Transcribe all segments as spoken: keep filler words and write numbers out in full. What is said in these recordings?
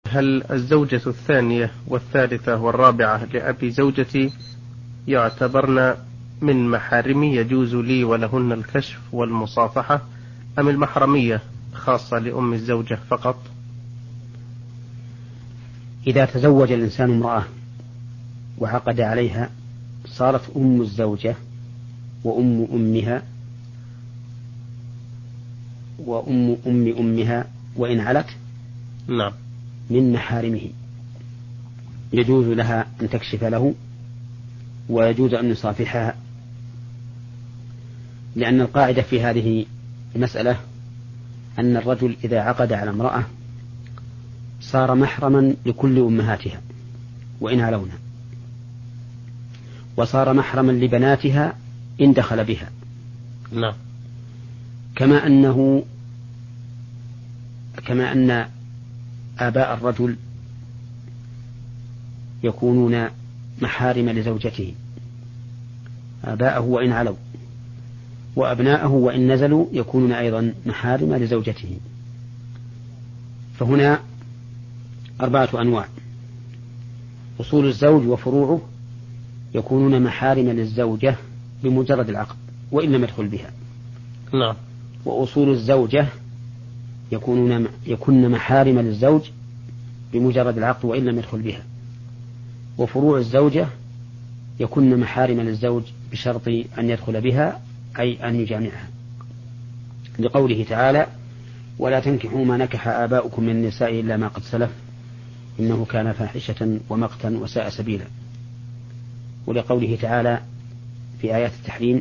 هل الزوجة الثانية والثالثة والرابعة لأبي زوجتي يعتبرن من محارمي يجوز لي ولهن الكشف والمصافحة، أم المحرمية خاصة لأم الزوجة فقط؟ إذا تزوج الإنسان امرأة وعقد عليها صارت أم الزوجة وأم أمها وأم أم أمها وإن علت نعم من محارمه، يجوز لها أن تكشف له ويجوز أن يصافحها، لأن القاعدة في هذه المسألة أن الرجل إذا عقد على امرأة صار محرما لكل أمهاتها وإن علونا، وصار محرما لبناتها إن دخل بها. نعم. كما أنه كما أن آباء الرجل يكونون محارم لزوجته، آباءه وإن علوا، وأبناءه وإن نزلوا يكونون أيضا محارم لزوجته. فهنا أربعة أنواع: أصول الزوج وفروعه يكونون محارم للزوجة بمجرد العقد وإن لم يدخل بها. نعم. وأصول الزوجة يكونون يكون محارم للزوج بمجرد العقد وإن لم يدخل بها. وفروع الزوجة يكون محارم للزوج بشرط أن يدخل بها، أي أن يجامعها، لقوله تعالى: ولا تنكحوا ما نكح آباؤكم من النساء إلا ما قد سلف إنه كان فاحشة ومقتا وساء سبيلا. ولقوله تعالى في آيات التحريم: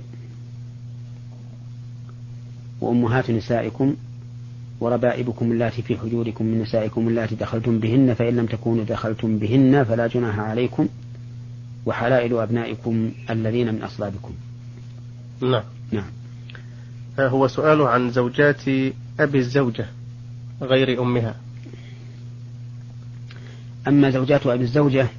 وأمهات نسائكم وربائبكم اللاتي في حجوركم من نسائكم اللاتي دخلتم بهن فإن لم تكونوا دخلتم بهن فلا جناح عليكم وحلائل أبنائكم الذين من أصلابكم. نعم. نعم. هو سؤاله عن زوجات أبي الزوجة غير أمها. أما زوجات أبي الزوجة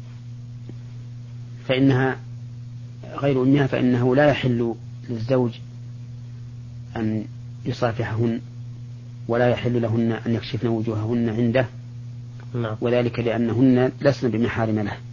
فإنها غير أمها، فإنه لا يحل للزوج أن يصافحهن ولا يحل لهن أن يكشفن وجوههن عنده. نعم. وذلك لأنهن لسن بمحارم له.